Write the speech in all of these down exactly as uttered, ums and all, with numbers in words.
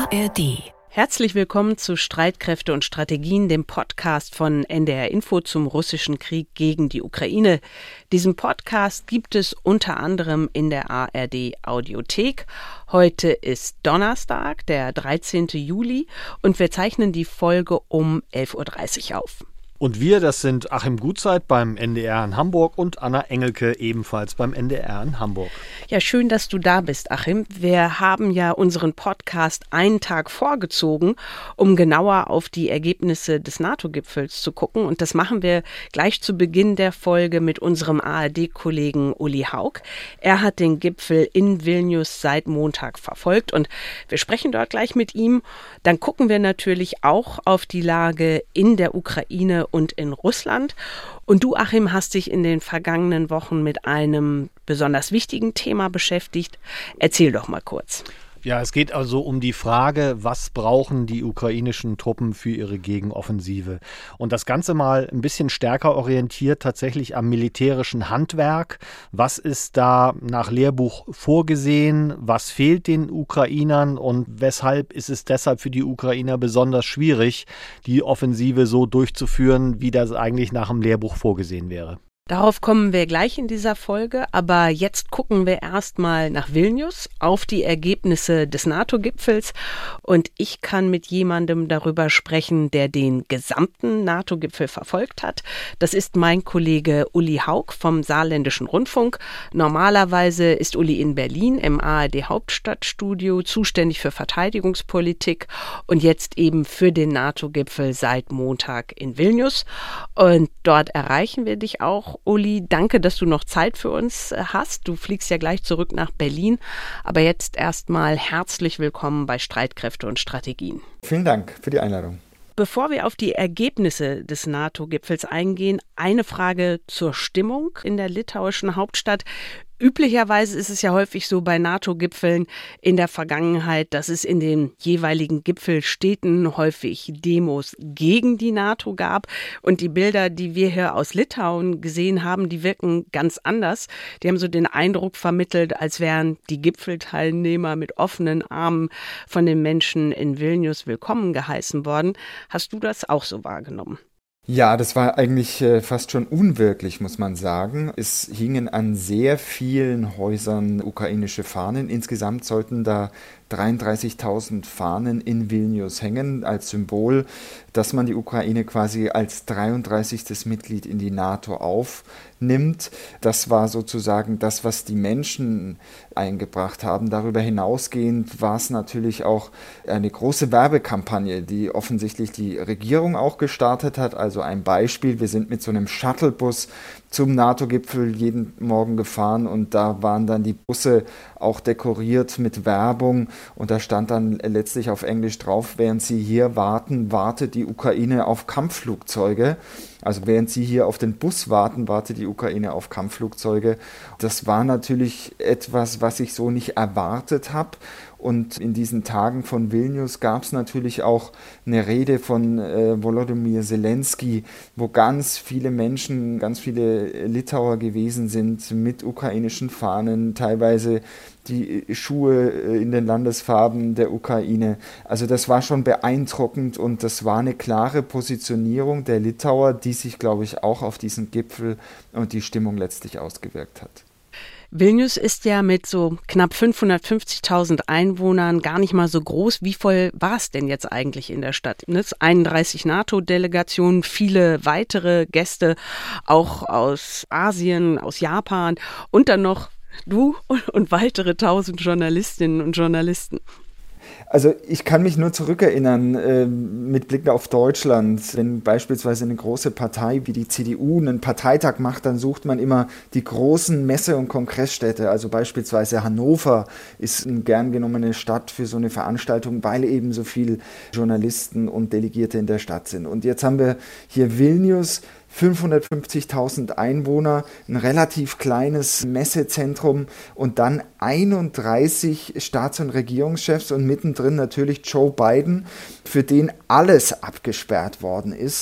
R D. Herzlich willkommen zu Streitkräfte und Strategien, dem Podcast von N D R Info zum russischen Krieg gegen die Ukraine. Diesen Podcast gibt es unter anderem in der A R D Audiothek. Heute ist Donnerstag, der dreizehnten Juli, und wir zeichnen die Folge um elf Uhr dreißig auf. Und wir, das sind Achim Gutzeit beim N D R in Hamburg und Anna Engelke ebenfalls beim N D R in Hamburg. Ja, schön, dass du da bist, Achim. Wir haben ja unseren Podcast einen Tag vorgezogen, um genauer auf die Ergebnisse des NATO-Gipfels zu gucken. Und das machen wir gleich zu Beginn der Folge mit unserem A R D-Kollegen Uli Haug. Er hat den Gipfel in Vilnius seit Montag verfolgt und wir sprechen dort gleich mit ihm. Dann gucken wir natürlich auch auf die Lage in der Ukraine und in Russland. Und du, Achim, hast dich in den vergangenen Wochen mit einem besonders wichtigen Thema beschäftigt. Erzähl doch mal kurz. Ja, es geht also um die Frage, was brauchen die ukrainischen Truppen für ihre Gegenoffensive? Und das Ganze mal ein bisschen stärker orientiert tatsächlich am militärischen Handwerk. Was ist da nach Lehrbuch vorgesehen? Was fehlt den Ukrainern? Und weshalb ist es deshalb für die Ukrainer besonders schwierig, die Offensive so durchzuführen, wie das eigentlich nach dem Lehrbuch vorgesehen wäre? Darauf kommen wir gleich in dieser Folge, aber jetzt gucken wir erstmal nach Vilnius auf die Ergebnisse des NATO-Gipfels und ich kann mit jemandem darüber sprechen, der den gesamten NATO-Gipfel verfolgt hat. Das ist mein Kollege Uli Haug vom Saarländischen Rundfunk. Normalerweise ist Uli in Berlin im A R D Hauptstadtstudio zuständig für Verteidigungspolitik und jetzt eben für den NATO-Gipfel seit Montag in Vilnius. Und dort erreichen wir dich auch. Uli, danke, dass du noch Zeit für uns hast. Du fliegst ja gleich zurück nach Berlin. Aber jetzt erstmal herzlich willkommen bei Streitkräfte und Strategien. Vielen Dank für die Einladung. Bevor wir auf die Ergebnisse des NATO-Gipfels eingehen, eine Frage zur Stimmung in der litauischen Hauptstadt. Üblicherweise ist es ja häufig so bei NATO-Gipfeln in der Vergangenheit, dass es in den jeweiligen Gipfelstädten häufig Demos gegen die NATO gab. Und die Bilder, die wir hier aus Litauen gesehen haben, die wirken ganz anders. Die haben so den Eindruck vermittelt, als wären die Gipfelteilnehmer mit offenen Armen von den Menschen in Vilnius willkommen geheißen worden. Hast du das auch so wahrgenommen? Ja, das war eigentlich äh, fast schon unwirklich, muss man sagen. Es hingen an sehr vielen Häusern ukrainische Fahnen. Insgesamt sollten da dreiunddreißigtausend Fahnen in Vilnius hängen, als Symbol, dass man die Ukraine quasi als dreiunddreißigstes Mitglied in die NATO aufnimmt. Das war sozusagen das, was die Menschen eingebracht haben. Darüber hinausgehend war es natürlich auch eine große Werbekampagne, die offensichtlich die Regierung auch gestartet hat. Also ein Beispiel, wir sind mit so einem Shuttlebus zum NATO-Gipfel jeden Morgen gefahren und da waren dann die Busse auch dekoriert mit Werbung und da stand dann letztlich auf Englisch drauf, während Sie hier warten, wartet die Ukraine auf Kampfflugzeuge. Also während Sie hier auf den Bus warten, wartet die Ukraine auf Kampfflugzeuge. Das war natürlich etwas, was ich so nicht erwartet habe. Und in diesen Tagen von Vilnius gab es natürlich auch eine Rede von äh, Volodymyr Zelensky, wo ganz viele Menschen, ganz viele Litauer gewesen sind mit ukrainischen Fahnen, teilweise die Schuhe in den Landesfarben der Ukraine. Also das war schon beeindruckend und das war eine klare Positionierung der Litauer, die sich, glaube ich, auch auf diesen Gipfel und die Stimmung letztlich ausgewirkt hat. Vilnius ist ja mit so knapp fünfhundertfünfzigtausend Einwohnern gar nicht mal so groß. Wie voll war es denn jetzt eigentlich in der Stadt? einunddreißig NATO-Delegationen, viele weitere Gäste, auch aus Asien, aus Japan und dann noch du und weitere tausend Journalistinnen und Journalisten. Also ich kann mich nur zurückerinnern äh, mit Blick auf Deutschland, wenn beispielsweise eine große Partei wie die C D U einen Parteitag macht, dann sucht man immer die großen Messe- und Kongressstädte. Also beispielsweise Hannover ist eine gern genommene Stadt für so eine Veranstaltung, weil eben so viele Journalisten und Delegierte in der Stadt sind. Und jetzt haben wir hier Vilnius, fünfhundertfünfzigtausend Einwohner, ein relativ kleines Messezentrum und dann einunddreißig Staats- und Regierungschefs und mittendrin natürlich Joe Biden, für den alles abgesperrt worden ist.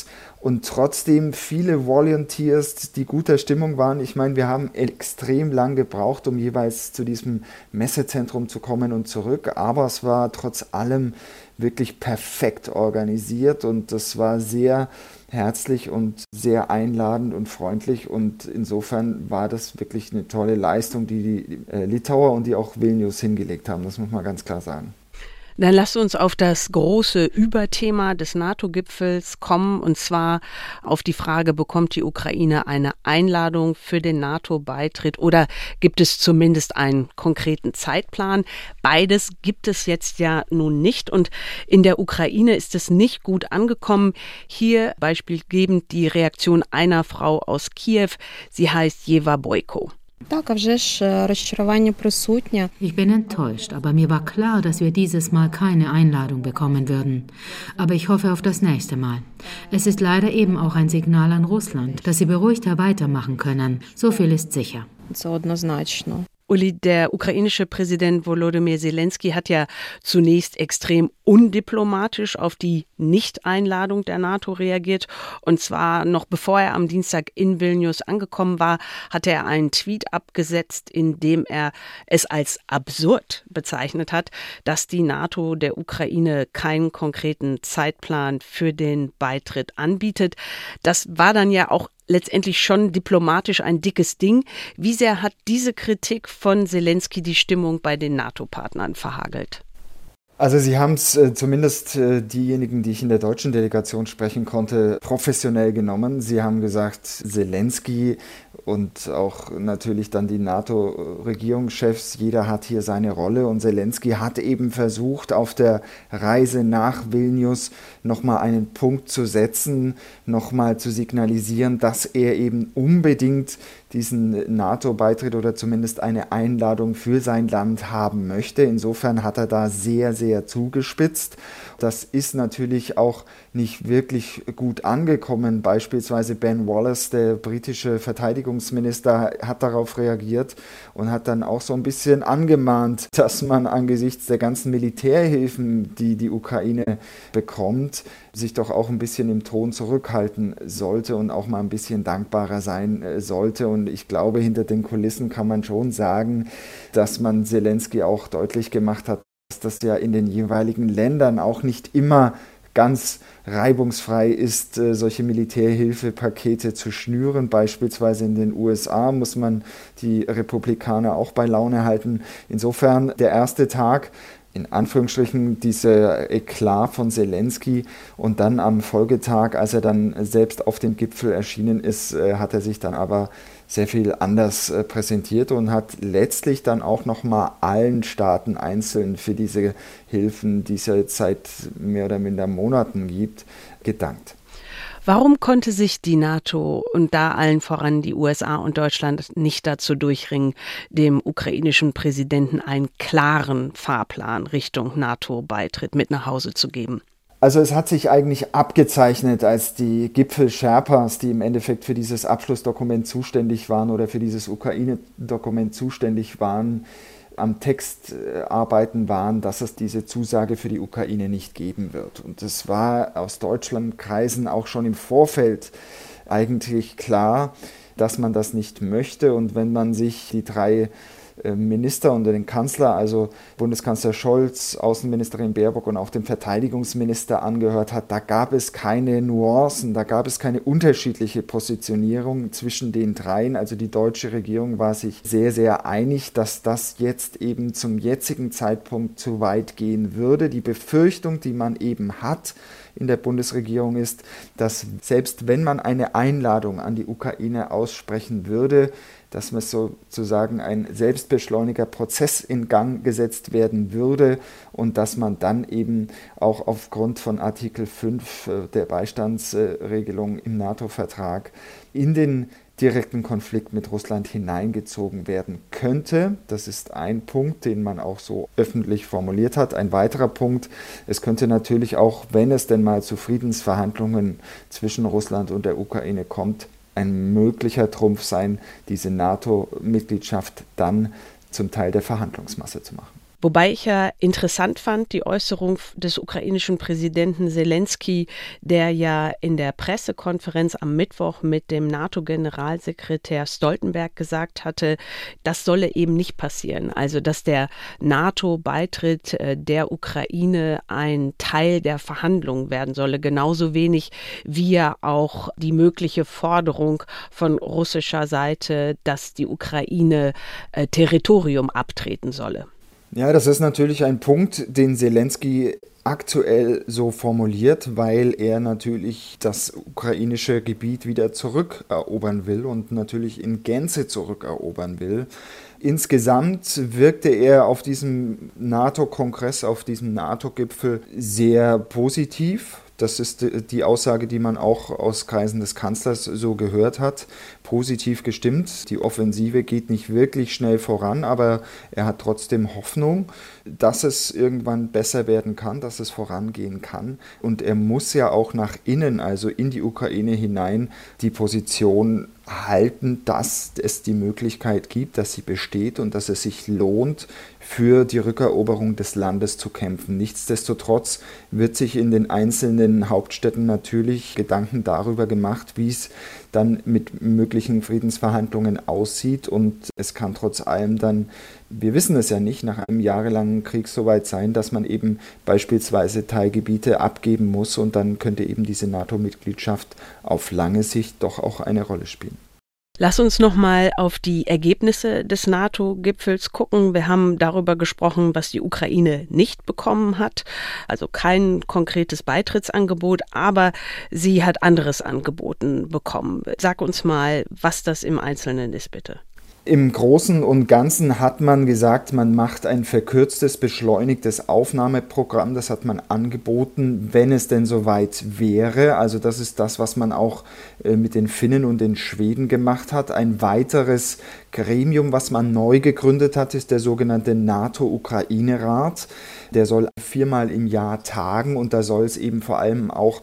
und trotzdem viele Volunteers, die guter Stimmung waren. Ich meine, wir haben extrem lang gebraucht, um jeweils zu diesem Messezentrum zu kommen und zurück, aber es war trotz allem wirklich perfekt organisiert und das war sehr herzlich und sehr einladend und freundlich und insofern war das wirklich eine tolle Leistung, die die äh, Litauer und die auch Vilnius hingelegt haben, das muss man ganz klar sagen. Dann lasst uns auf das große Überthema des NATO-Gipfels kommen, und zwar auf die Frage, bekommt die Ukraine eine Einladung für den NATO-Beitritt oder gibt es zumindest einen konkreten Zeitplan? Beides gibt es jetzt ja nun nicht und in der Ukraine ist es nicht gut angekommen. Hier beispielgebend die Reaktion einer Frau aus Kiew, sie heißt Jeva Boyko. Ich bin enttäuscht, aber mir war klar, dass wir dieses Mal keine Einladung bekommen würden. Aber ich hoffe auf das nächste Mal. Es ist leider eben auch ein Signal an Russland, dass sie beruhigter weitermachen können. So viel ist sicher. Uli, der ukrainische Präsident Volodymyr Zelensky hat ja zunächst extrem undiplomatisch auf die Nicht-Einladung der NATO reagiert. Und zwar noch bevor er am Dienstag in Vilnius angekommen war, hatte er einen Tweet abgesetzt, in dem er es als absurd bezeichnet hat, dass die NATO der Ukraine keinen konkreten Zeitplan für den Beitritt anbietet. Das war dann ja auch letztendlich schon diplomatisch ein dickes Ding. Wie sehr hat diese Kritik von Zelensky die Stimmung bei den NATO-Partnern verhagelt? Also Sie haben es äh, zumindest äh, diejenigen, die ich in der deutschen Delegation sprechen konnte, professionell genommen. Sie haben gesagt, Zelensky und auch natürlich dann die NATO-Regierungschefs, jeder hat hier seine Rolle und Zelensky hat eben versucht, auf der Reise nach Vilnius nochmal einen Punkt zu setzen, nochmal zu signalisieren, dass er eben unbedingt diesen NATO-Beitritt oder zumindest eine Einladung für sein Land haben möchte. Insofern hat er da sehr, sehr zugespitzt. Das ist natürlich auch nicht wirklich gut angekommen. Beispielsweise Ben Wallace, der britische Verteidigungsminister, hat darauf reagiert und hat dann auch so ein bisschen angemahnt, dass man angesichts der ganzen Militärhilfen, die die Ukraine bekommt, sich doch auch ein bisschen im Ton zurückhalten sollte und auch mal ein bisschen dankbarer sein sollte. Und ich glaube, hinter den Kulissen kann man schon sagen, dass man Zelensky auch deutlich gemacht hat, dass das ja in den jeweiligen Ländern auch nicht immer ganz reibungsfrei ist, solche Militärhilfepakete zu schnüren. Beispielsweise in den U S A muss man die Republikaner auch bei Laune halten. Insofern der erste Tag, in Anführungsstrichen, dieser Eklat von Zelensky und dann am Folgetag, als er dann selbst auf dem Gipfel erschienen ist, hat er sich dann aber sehr viel anders präsentiert und hat letztlich dann auch nochmal allen Staaten einzeln für diese Hilfen, die es ja jetzt seit mehr oder minder Monaten gibt, gedankt. Warum konnte sich die NATO und da allen voran die U S A und Deutschland nicht dazu durchringen, dem ukrainischen Präsidenten einen klaren Fahrplan Richtung NATO-Beitritt mit nach Hause zu geben? Also es hat sich eigentlich abgezeichnet, als die Gipfel-Sherpas, die im Endeffekt für dieses Abschlussdokument zuständig waren oder für dieses Ukraine-Dokument zuständig waren, am Text arbeiten waren, dass es diese Zusage für die Ukraine nicht geben wird. Und es war aus Deutschlandkreisen auch schon im Vorfeld eigentlich klar, dass man das nicht möchte. Und wenn man sich die drei Minister und den Kanzler, also Bundeskanzler Scholz, Außenministerin Baerbock und auch den Verteidigungsminister angehört hat, da gab es keine Nuancen, da gab es keine unterschiedliche Positionierung zwischen den dreien. Also die deutsche Regierung war sich sehr, sehr einig, dass das jetzt eben zum jetzigen Zeitpunkt zu weit gehen würde. Die Befürchtung, die man eben hat in der Bundesregierung ist, dass selbst wenn man eine Einladung an die Ukraine aussprechen würde, dass man sozusagen ein selbstbeschleuniger Prozess in Gang gesetzt werden würde und dass man dann eben auch aufgrund von Artikel fünf der Beistandsregelung im NATO-Vertrag in den direkten Konflikt mit Russland hineingezogen werden könnte. Das ist ein Punkt, den man auch so öffentlich formuliert hat. Ein weiterer Punkt, es könnte natürlich auch, wenn es denn mal zu Friedensverhandlungen zwischen Russland und der Ukraine kommt, ein möglicher Trumpf sein, diese NATO-Mitgliedschaft dann zum Teil der Verhandlungsmasse zu machen. Wobei ich ja interessant fand, die Äußerung des ukrainischen Präsidenten Selenskyj, der ja in der Pressekonferenz am Mittwoch mit dem NATO-Generalsekretär Stoltenberg gesagt hatte, das solle eben nicht passieren. Also, dass der NATO-Beitritt der Ukraine ein Teil der Verhandlungen werden solle, genauso wenig wie ja auch die mögliche Forderung von russischer Seite, dass die Ukraine äh, Territorium abtreten solle. Ja, das ist natürlich ein Punkt, den Selenskyj aktuell so formuliert, weil er natürlich das ukrainische Gebiet wieder zurückerobern will und natürlich in Gänze zurückerobern will. Insgesamt wirkte er auf diesem NATO-Kongress, auf diesem NATO-Gipfel sehr positiv. Das ist die Aussage, die man auch aus Kreisen des Kanzlers so gehört hat. Positiv gestimmt. Die Offensive geht nicht wirklich schnell voran, aber er hat trotzdem Hoffnung, dass es irgendwann besser werden kann, dass es vorangehen kann. Und er muss ja auch nach innen, also in die Ukraine hinein, die Position halten, dass es die Möglichkeit gibt, dass sie besteht und dass es sich lohnt, für die Rückeroberung des Landes zu kämpfen. Nichtsdestotrotz wird sich in den einzelnen Hauptstädten natürlich Gedanken darüber gemacht, wie es dann mit möglichen Friedensverhandlungen aussieht, und es kann trotz allem dann, wir wissen es ja nicht, nach einem jahrelangen Krieg so weit sein, dass man eben beispielsweise Teilgebiete abgeben muss, und dann könnte eben diese NATO-Mitgliedschaft auf lange Sicht doch auch eine Rolle spielen. Lass uns nochmal auf die Ergebnisse des NATO-Gipfels gucken. Wir haben darüber gesprochen, was die Ukraine nicht bekommen hat. Also kein konkretes Beitrittsangebot, aber sie hat anderes angeboten bekommen. Sag uns mal, was das im Einzelnen ist, bitte. Im Großen und Ganzen hat man gesagt, man macht ein verkürztes, beschleunigtes Aufnahmeprogramm. Das hat man angeboten, wenn es denn soweit wäre. Also das ist das, was man auch mit den Finnen und den Schweden gemacht hat. Ein weiteres Gremium, was man neu gegründet hat, ist der sogenannte NATO-Ukraine-Rat. Der soll viermal im Jahr tagen, und da soll es eben vor allem auch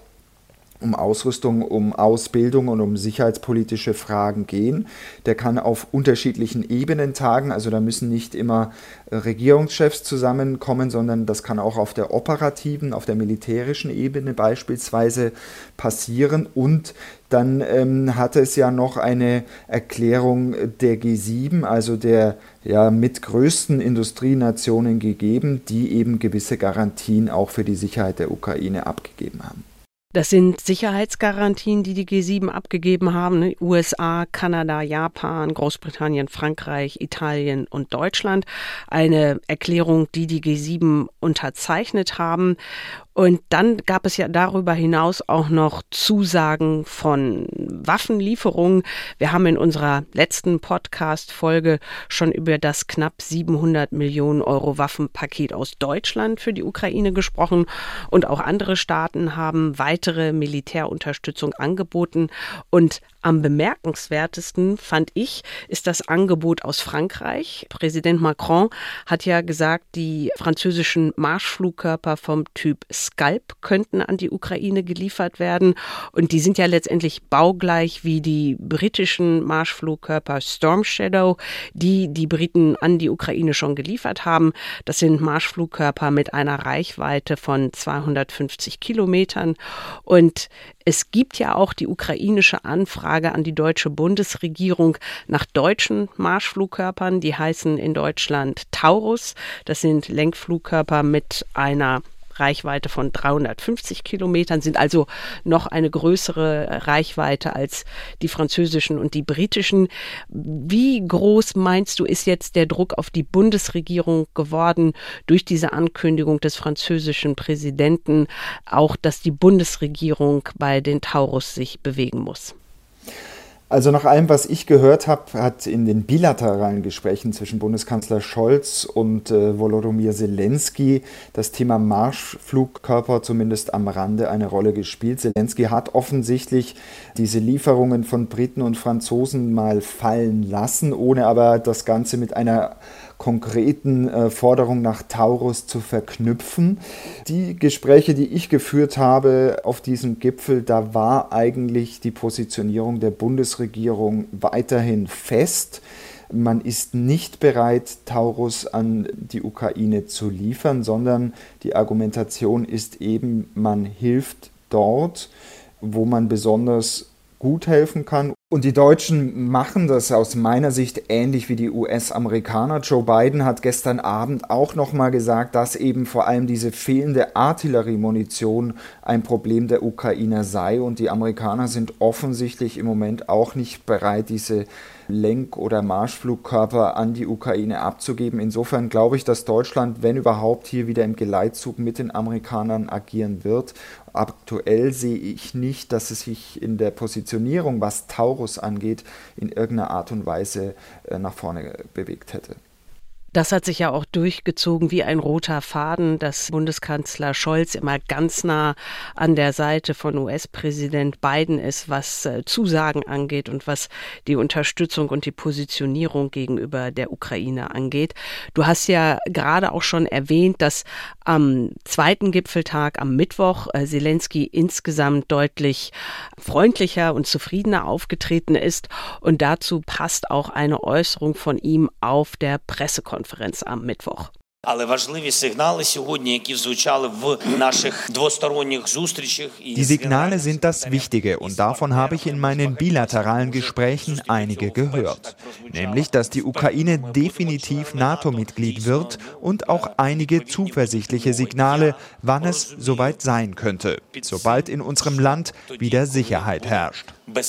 um Ausrüstung, um Ausbildung und um sicherheitspolitische Fragen gehen. Der kann auf unterschiedlichen Ebenen tagen, also da müssen nicht immer Regierungschefs zusammenkommen, sondern das kann auch auf der operativen, auf der militärischen Ebene beispielsweise passieren. Und dann ähm, hatte es ja noch eine Erklärung der G sieben, also der ja mitgrößten Industrienationen gegeben, die eben gewisse Garantien auch für die Sicherheit der Ukraine abgegeben haben. Das sind Sicherheitsgarantien, die die G sieben abgegeben haben. Ne? U S A, Kanada, Japan, Großbritannien, Frankreich, Italien und Deutschland. Eine Erklärung, die die G sieben unterzeichnet haben. Und dann gab es ja darüber hinaus auch noch Zusagen von Waffenlieferungen. Wir haben in unserer letzten Podcast-Folge schon über das knapp siebenhundert Millionen Euro Waffenpaket aus Deutschland für die Ukraine gesprochen. Und auch andere Staaten haben weitere Militärunterstützung angeboten. Und am bemerkenswertesten, fand ich, ist das Angebot aus Frankreich. Präsident Macron hat ja gesagt, die französischen Marschflugkörper vom Typ Scalp könnten an die Ukraine geliefert werden. Und die sind ja letztendlich baugleich wie die britischen Marschflugkörper Storm Shadow, die die Briten an die Ukraine schon geliefert haben. Das sind Marschflugkörper mit einer Reichweite von zweihundertfünfzig Kilometern. Und es gibt ja auch die ukrainische Anfrage an die deutsche Bundesregierung nach deutschen Marschflugkörpern. Die heißen in Deutschland Taurus. Das sind Lenkflugkörper mit einer Reichweite von dreihundertfünfzig Kilometern, sind also noch eine größere Reichweite als die französischen und die britischen. Wie groß meinst du, ist jetzt der Druck auf die Bundesregierung geworden durch diese Ankündigung des französischen Präsidenten, auch dass die Bundesregierung bei den Taurus sich bewegen muss? Also nach allem, was ich gehört habe, hat in den bilateralen Gesprächen zwischen Bundeskanzler Scholz und äh, Volodymyr Selenskyj das Thema Marschflugkörper zumindest am Rande eine Rolle gespielt. Selenskyj hat offensichtlich diese Lieferungen von Briten und Franzosen mal fallen lassen, ohne aber das Ganze mit einer konkreten äh, Forderung nach Taurus zu verknüpfen. Die Gespräche, die ich geführt habe auf diesem Gipfel, da war eigentlich die Positionierung der Bundesregierung weiterhin fest. man ist nicht bereit, Taurus an die Ukraine zu liefern, sondern die Argumentation ist eben, man hilft dort, wo man besonders gut helfen kann. Und die Deutschen machen das aus meiner Sicht ähnlich wie die U S-Amerikaner. Joe Biden hat gestern Abend auch nochmal gesagt, dass eben vor allem diese fehlende Artilleriemunition ein Problem der Ukrainer sei. Und die Amerikaner sind offensichtlich im Moment auch nicht bereit, diese Lenk- oder Marschflugkörper an die Ukraine abzugeben. Insofern glaube ich, dass Deutschland, wenn überhaupt, hier wieder im Geleitzug mit den Amerikanern agieren wird. Aktuell sehe ich nicht, dass es sich in der Positionierung, was Taurus angeht, in irgendeiner Art und Weise nach vorne bewegt hätte. Das hat sich ja auch durchgezogen wie ein roter Faden, dass Bundeskanzler Scholz immer ganz nah an der Seite von U S-Präsident Biden ist, was äh, Zusagen angeht und was die Unterstützung und die Positionierung gegenüber der Ukraine angeht. Du hast ja gerade auch schon erwähnt, dass am zweiten Gipfeltag, am Mittwoch, äh, Zelensky insgesamt deutlich freundlicher und zufriedener aufgetreten ist. Und dazu passt auch eine Äußerung von ihm auf der Pressekonferenz. Konferenz am Mittwoch. Die Signale sind das Wichtige und davon habe ich in meinen bilateralen Gesprächen einige gehört. Nämlich, dass die Ukraine definitiv NATO-Mitglied wird und auch einige zuversichtliche Signale, wann es soweit sein könnte, sobald in unserem Land wieder Sicherheit herrscht.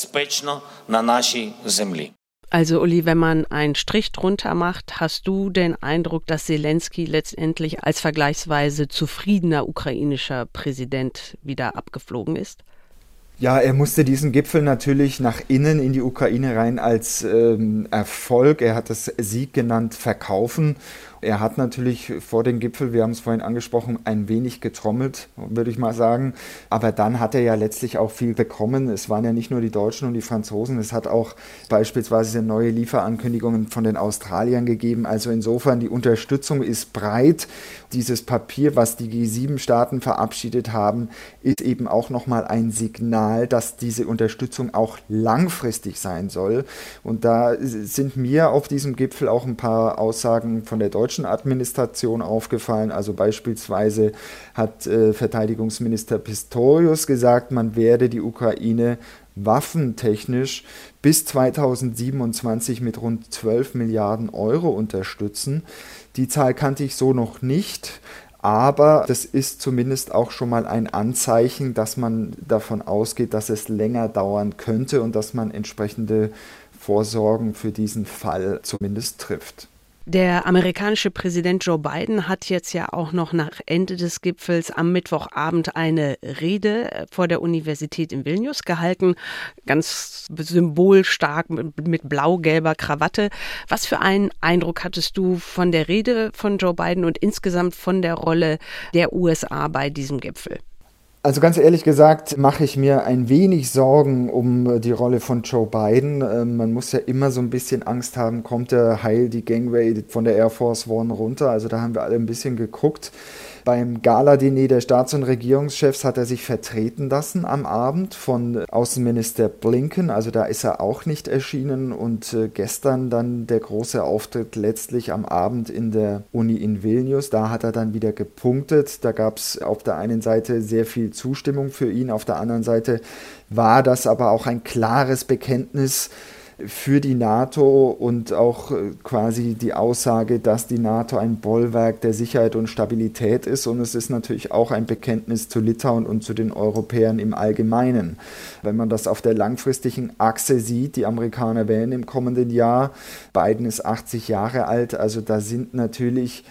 Also Uli, wenn man einen Strich drunter macht, hast du den Eindruck, dass Zelensky letztendlich als vergleichsweise zufriedener ukrainischer Präsident wieder abgeflogen ist? Ja, er musste diesen Gipfel natürlich nach innen in die Ukraine rein als ähm, Erfolg, er hat es Sieg genannt, verkaufen. Er hat natürlich vor dem Gipfel, wir haben es vorhin angesprochen, ein wenig getrommelt, würde ich mal sagen. Aber dann hat er ja letztlich auch viel bekommen. Es waren ja nicht nur die Deutschen und die Franzosen, es hat auch beispielsweise neue Lieferankündigungen von den Australiern gegeben. Also insofern, die Unterstützung ist breit. Dieses Papier, was die G sieben Staaten verabschiedet haben, ist eben auch nochmal ein Signal, dass diese Unterstützung auch langfristig sein soll. Und da sind mir auf diesem Gipfel auch ein paar Aussagen von der deutschen Administration aufgefallen. Also beispielsweise hat äh, Verteidigungsminister Pistorius gesagt, man werde die Ukraine waffentechnisch bis zweitausendsiebenundzwanzig mit rund zwölf Milliarden Euro unterstützen. Die Zahl kannte ich so noch nicht, aber das ist zumindest auch schon mal ein Anzeichen, dass man davon ausgeht, dass es länger dauern könnte und dass man entsprechende Vorsorgen für diesen Fall zumindest trifft. Der amerikanische Präsident Joe Biden hat jetzt ja auch noch nach Ende des Gipfels am Mittwochabend eine Rede vor der Universität in Vilnius gehalten, ganz symbolstark mit, mit blau-gelber Krawatte. Was für einen Eindruck hattest du von der Rede von Joe Biden und insgesamt von der Rolle der U S A bei diesem Gipfel? Also ganz ehrlich gesagt mache ich mir ein wenig Sorgen um die Rolle von Joe Biden. Man muss ja immer so ein bisschen Angst haben, kommt er heil die Gangway von der Air Force One runter. Also da haben wir alle ein bisschen geguckt. Beim Gala-Diner der Staats- und Regierungschefs hat er sich vertreten lassen am Abend von Außenminister Blinken. Also da ist er auch nicht erschienen. Und äh, gestern dann der große Auftritt letztlich am Abend in der Uni in Vilnius. Da hat er dann wieder gepunktet. Da gab es auf der einen Seite sehr viel Zustimmung für ihn. Auf der anderen Seite war das aber auch ein klares Bekenntnis für die NATO und auch quasi die Aussage, dass die NATO ein Bollwerk der Sicherheit und Stabilität ist. Und es ist natürlich auch ein Bekenntnis zu Litauen und zu den Europäern im Allgemeinen. Wenn man das auf der langfristigen Achse sieht, die Amerikaner wählen im kommenden Jahr, Biden ist achtzig Jahre alt, also da sind natürlich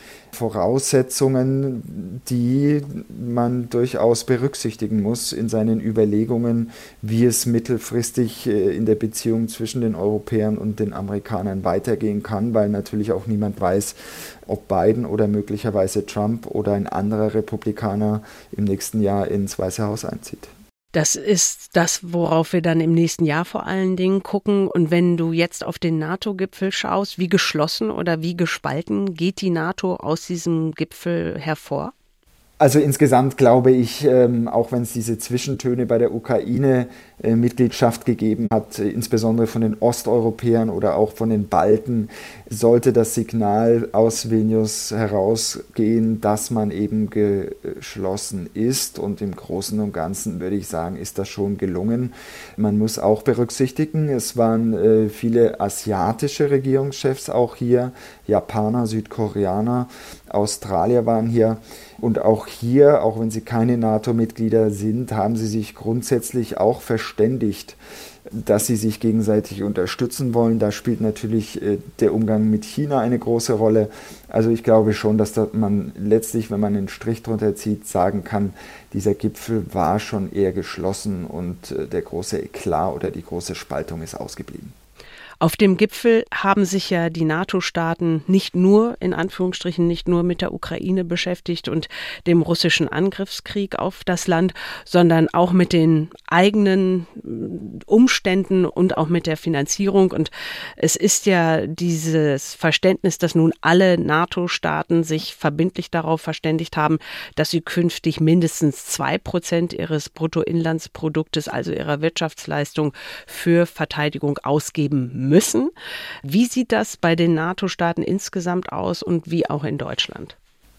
Voraussetzungen, die man durchaus berücksichtigen muss in seinen Überlegungen, wie es mittelfristig in der Beziehung zwischen den Europäern und den Amerikanern weitergehen kann, weil natürlich auch niemand weiß, ob Biden oder möglicherweise Trump oder ein anderer Republikaner im nächsten Jahr ins Weiße Haus einzieht. Das ist das, worauf wir dann im nächsten Jahr vor allen Dingen gucken. Und wenn du jetzt auf den NATO-Gipfel schaust, wie geschlossen oder wie gespalten geht die NATO aus diesem Gipfel hervor? Also insgesamt glaube ich, ähm, auch wenn es diese Zwischentöne bei der Ukraine-Mitgliedschaft gegeben hat, äh, insbesondere von den Osteuropäern oder auch von den Balten, sollte das Signal aus Vilnius herausgehen, dass man eben geschlossen ist. Und im Großen und Ganzen würde ich sagen, ist das schon gelungen. Man muss auch berücksichtigen, es waren äh, viele asiatische Regierungschefs auch hier, Japaner, Südkoreaner, Australier waren hier. Und auch hier, auch wenn sie keine NATO-Mitglieder sind, haben sie sich grundsätzlich auch verständigt, dass sie sich gegenseitig unterstützen wollen. Da spielt natürlich äh, der Umgang mit China eine große Rolle. Also ich glaube schon, dass da man letztlich, wenn man einen Strich drunter zieht, sagen kann, dieser Gipfel war schon eher geschlossen und äh, der große Eklat oder die große Spaltung ist ausgeblieben. Auf dem Gipfel haben sich ja die NATO-Staaten nicht nur, in Anführungsstrichen, nicht nur mit der Ukraine beschäftigt und dem russischen Angriffskrieg auf das Land, sondern auch mit den eigenen Umständen und auch mit der Finanzierung. Und es ist ja dieses Verständnis, dass nun alle NATO-Staaten sich verbindlich darauf verständigt haben, dass sie künftig mindestens zwei Prozent ihres Bruttoinlandsproduktes, also ihrer Wirtschaftsleistung, für Verteidigung ausgeben müssen. müssen. Wie sieht das bei den NATO-Staaten insgesamt aus und wie auch in Deutschland?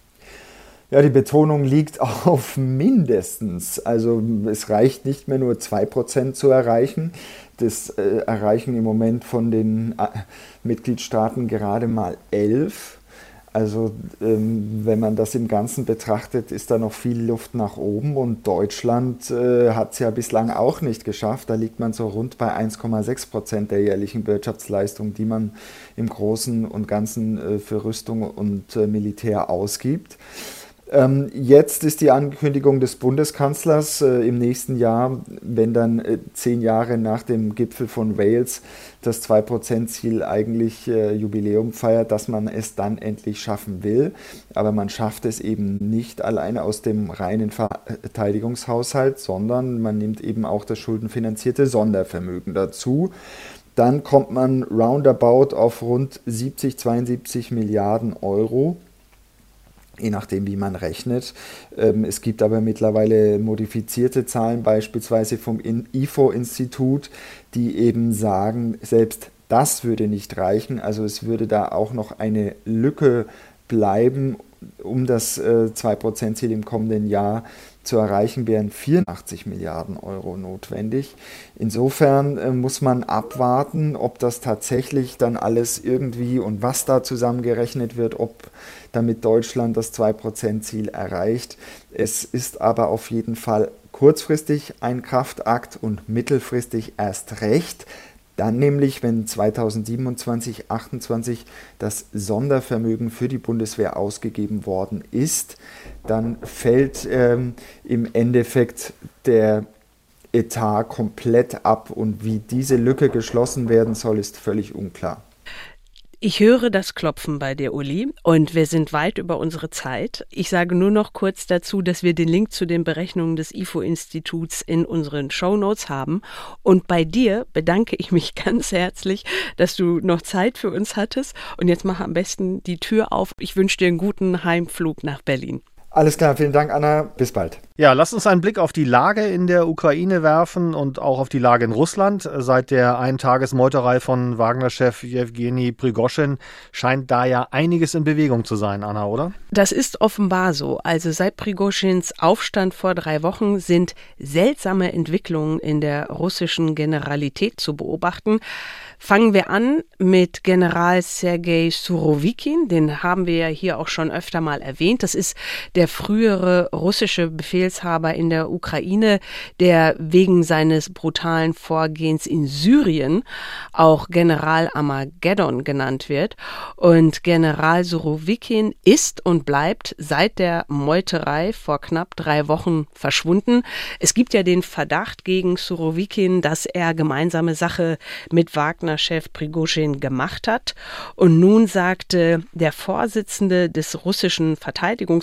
Ja, die Betonung liegt auf mindestens. Also es reicht nicht mehr nur zwei Prozent zu erreichen. Das äh, erreichen im Moment von den äh, Mitgliedstaaten gerade mal elf. Also ähm, wenn man das im Ganzen betrachtet, ist da noch viel Luft nach oben und Deutschland äh, hat es ja bislang auch nicht geschafft. Da liegt man so rund bei eins Komma sechs Prozent der jährlichen Wirtschaftsleistung, die man im Großen und Ganzen äh, für Rüstung und äh, Militär ausgibt. Ähm, jetzt ist die Ankündigung des Bundeskanzlers äh, im nächsten Jahr, wenn dann äh, zehn Jahre nach dem Gipfel von Wales das zwei Prozent Ziel eigentlich äh, Jubiläum feiert, dass man es dann endlich schaffen will. Aber man schafft es eben nicht alleine aus dem reinen Verteidigungshaushalt, sondern man nimmt eben auch das schuldenfinanzierte Sondervermögen dazu. Dann kommt man roundabout auf rund siebzig, zweiundsiebzig Milliarden Euro. Je nachdem, wie man rechnet. Es gibt aber mittlerweile modifizierte Zahlen, beispielsweise vom I F O-Institut, die eben sagen, selbst das würde nicht reichen. Also es würde da auch noch eine Lücke bleiben, um das zwei Prozent Ziel im kommenden Jahr zu erreichen, wären vierundachtzig Milliarden Euro notwendig. Insofern äh, muss man abwarten, ob das tatsächlich dann alles irgendwie und was da zusammengerechnet wird, ob damit Deutschland das zwei Prozent Ziel erreicht. Es ist aber auf jeden Fall kurzfristig ein Kraftakt und mittelfristig erst recht. Dann nämlich, wenn zweitausendsiebenundzwanzig, achtundzwanzig das Sondervermögen für die Bundeswehr ausgegeben worden ist, dann fällt ähm, im Endeffekt der Etat komplett ab und wie diese Lücke geschlossen werden soll, ist völlig unklar. Ich höre das Klopfen bei dir, Uli, und wir sind weit über unsere Zeit. Ich sage nur noch kurz dazu, dass wir den Link zu den Berechnungen des I F O-Instituts in unseren Shownotes haben. Und bei dir bedanke ich mich ganz herzlich, dass du noch Zeit für uns hattest. Und jetzt mach am besten die Tür auf. Ich wünsche dir einen guten Heimflug nach Berlin. Alles klar, vielen Dank, Anna. Bis bald. Ja, lass uns einen Blick auf die Lage in der Ukraine werfen und auch auf die Lage in Russland. Seit der Eintagesmeuterei von Wagner-Chef Jewgeni Prigoschin scheint da ja einiges in Bewegung zu sein, Anna, oder? Das ist offenbar so. Also seit Prigoschins Aufstand vor drei Wochen sind seltsame Entwicklungen in der russischen Generalität zu beobachten. Fangen wir an mit General Sergei Surowikin, den haben wir ja hier auch schon öfter mal erwähnt. Das ist der frühere russische Befehlshaber in der Ukraine, der wegen seines brutalen Vorgehens in Syrien auch General Armageddon genannt wird. Und General Surowikin ist und bleibt seit der Meuterei vor knapp drei Wochen verschwunden. Es gibt ja den Verdacht gegen Surowikin, dass er gemeinsame Sache mit Wagner Chef Prigoschin gemacht hat. Und nun sagte der Vorsitzende des russischen Verteidigungsausschusses,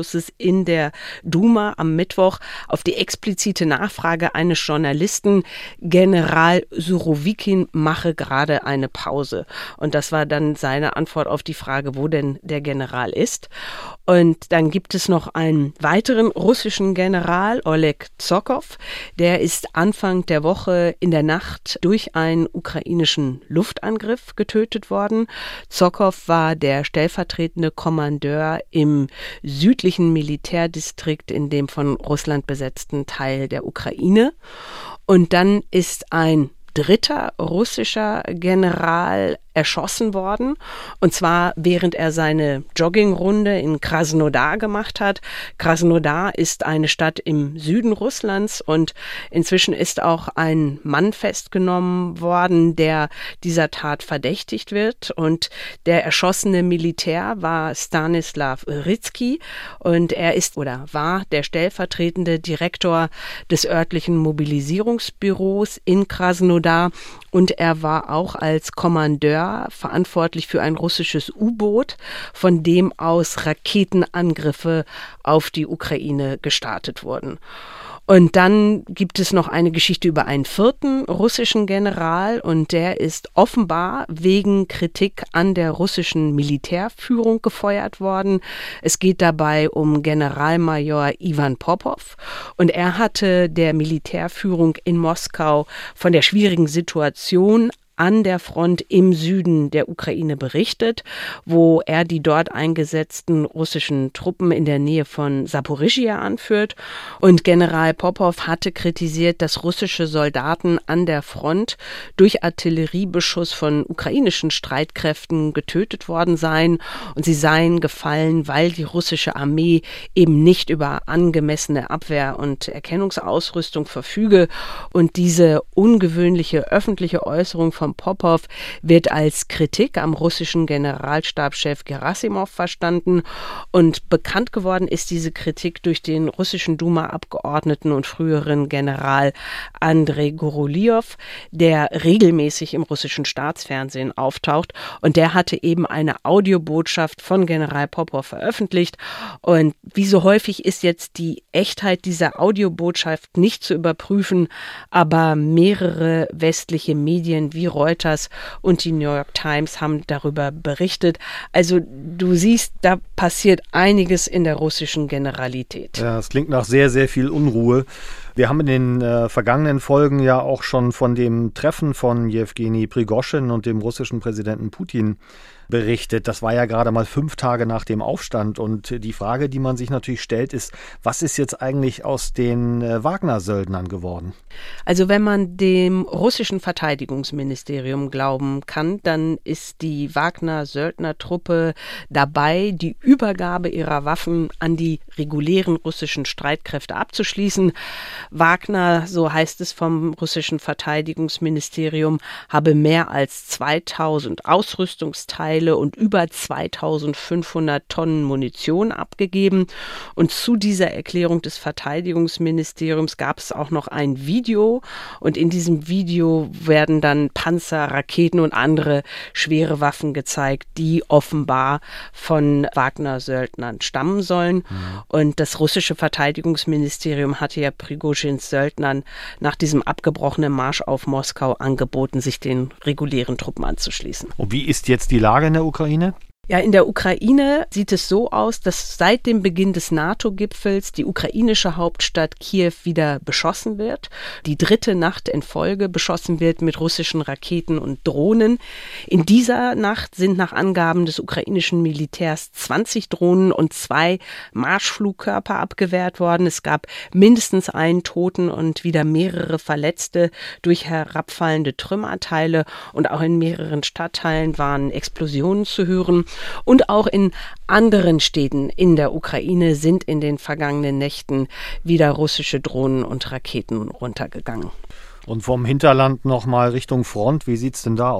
Ausschusses in der Duma am Mittwoch auf die explizite Nachfrage eines Journalisten, General Surowikin mache gerade eine Pause. Und das war dann seine Antwort auf die Frage, wo denn der General ist. Und dann gibt es noch einen weiteren russischen General, Oleg Zokow. Der ist Anfang der Woche in der Nacht durch einen ukrainischen Luftangriff getötet worden. Zokow war der stellvertretende Kommandeur im südlichen Militärdistrikt in dem von Russland besetzten Teil der Ukraine. Und dann ist ein dritter russischer General erschossen worden, und zwar während er seine Joggingrunde in Krasnodar gemacht hat. Krasnodar ist eine Stadt im Süden Russlands und inzwischen ist auch ein Mann festgenommen worden, der dieser Tat verdächtigt wird, und der erschossene Militär war Stanislav Ritsky und er ist oder war der stellvertretende Direktor des örtlichen Mobilisierungsbüros in Krasnodar, und er war auch als Kommandeur verantwortlich für ein russisches U-Boot, von dem aus Raketenangriffe auf die Ukraine gestartet wurden. Und dann gibt es noch eine Geschichte über einen vierten russischen General, und der ist offenbar wegen Kritik an der russischen Militärführung gefeuert worden. Es geht dabei um Generalmajor Iwan Popov, und er hatte der Militärführung in Moskau von der schwierigen Situation an der Front im Süden der Ukraine berichtet, wo er die dort eingesetzten russischen Truppen in der Nähe von Saporischschja anführt. Und General Popov hatte kritisiert, dass russische Soldaten an der Front durch Artilleriebeschuss von ukrainischen Streitkräften getötet worden seien, und sie seien gefallen, weil die russische Armee eben nicht über angemessene Abwehr- und Erkennungsausrüstung verfüge. Und diese ungewöhnliche öffentliche Äußerung von Popov wird als Kritik am russischen Generalstabschef Gerasimov verstanden, und bekannt geworden ist diese Kritik durch den russischen Duma-Abgeordneten und früheren General Andrei Goroliow, der regelmäßig im russischen Staatsfernsehen auftaucht, und der hatte eben eine Audiobotschaft von General Popov veröffentlicht, und wie so häufig ist jetzt die Echtheit dieser Audiobotschaft nicht zu überprüfen, aber mehrere westliche Medien wie Reuters und die New York Times haben darüber berichtet. Also du siehst, da passiert einiges in der russischen Generalität. Ja, das klingt nach sehr, sehr viel Unruhe. Wir haben in den äh, vergangenen Folgen ja auch schon von dem Treffen von Jewgeni Prigoschin und dem russischen Präsidenten Putin berichtet. Das war ja gerade mal fünf Tage nach dem Aufstand. Und die Frage, die man sich natürlich stellt, ist, was ist jetzt eigentlich aus den äh, Wagner-Söldnern geworden? Also wenn man dem russischen Verteidigungsministerium glauben kann, dann ist die Wagner-Söldnertruppe dabei, die Übergabe ihrer Waffen an die regulären russischen Streitkräfte abzuschließen. Wagner, so heißt es vom russischen Verteidigungsministerium, habe mehr als zweitausend Ausrüstungsteile und über zweitausendfünfhundert Tonnen Munition abgegeben. Und zu dieser Erklärung des Verteidigungsministeriums gab es auch noch ein Video. Und in diesem Video werden dann Panzer, Raketen und andere schwere Waffen gezeigt, die offenbar von Wagner-Söldnern stammen sollen. Mhm. Und das russische Verteidigungsministerium hatte ja Prigoschins Söldnern nach diesem abgebrochenen Marsch auf Moskau angeboten, sich den regulären Truppen anzuschließen. Und wie ist jetzt die Lage in der Ukraine? Ja, in der Ukraine sieht es so aus, dass seit dem Beginn des NATO-Gipfels die ukrainische Hauptstadt Kiew wieder beschossen wird. Die dritte Nacht in Folge beschossen wird mit russischen Raketen und Drohnen. In dieser Nacht sind nach Angaben des ukrainischen Militärs zwanzig Drohnen und zwei Marschflugkörper abgewehrt worden. Es gab mindestens einen Toten und wieder mehrere Verletzte durch herabfallende Trümmerteile, und auch in mehreren Stadtteilen waren Explosionen zu hören. Und auch in anderen Städten in der Ukraine sind in den vergangenen Nächten wieder russische Drohnen und Raketen runtergegangen. Und vom Hinterland nochmal Richtung Front, wie sieht es denn da aus?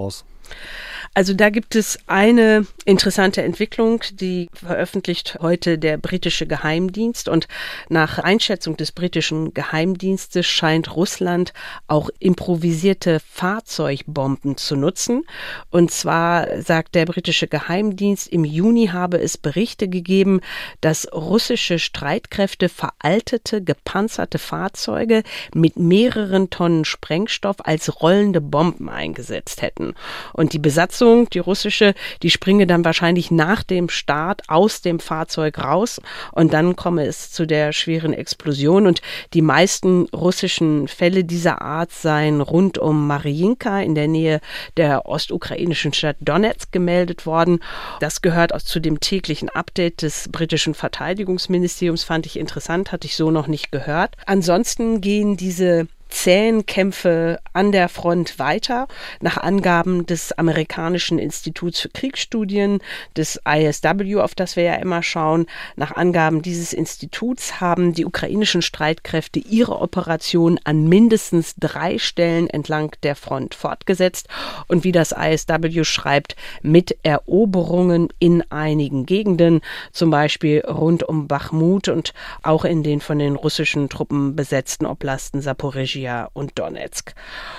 Also da gibt es eine interessante Entwicklung, die veröffentlicht heute der britische Geheimdienst. Und nach Einschätzung des britischen Geheimdienstes scheint Russland auch improvisierte Fahrzeugbomben zu nutzen. Und zwar sagt der britische Geheimdienst, im Juni habe es Berichte gegeben, dass russische Streitkräfte veraltete, gepanzerte Fahrzeuge mit mehreren Tonnen Sprengstoff als rollende Bomben eingesetzt hätten. Und die Besatzung, die russische, die springe dann wahrscheinlich nach dem Start aus dem Fahrzeug raus und dann komme es zu der schweren Explosion. Und die meisten russischen Fälle dieser Art seien rund um Mariinka in der Nähe der ostukrainischen Stadt Donetsk gemeldet worden. Das gehört auch zu dem täglichen Update des britischen Verteidigungsministeriums, fand ich interessant, hatte ich so noch nicht gehört. Ansonsten gehen diese zähen Kämpfe an der Front weiter. Nach Angaben des amerikanischen Instituts für Kriegsstudien, des I S W, auf das wir ja immer schauen, nach Angaben dieses Instituts haben die ukrainischen Streitkräfte ihre Operation an mindestens drei Stellen entlang der Front fortgesetzt und wie das I S W schreibt, mit Eroberungen in einigen Gegenden, zum Beispiel rund um Bachmut und auch in den von den russischen Truppen besetzten Oblasten Saporischschja und Donetsk.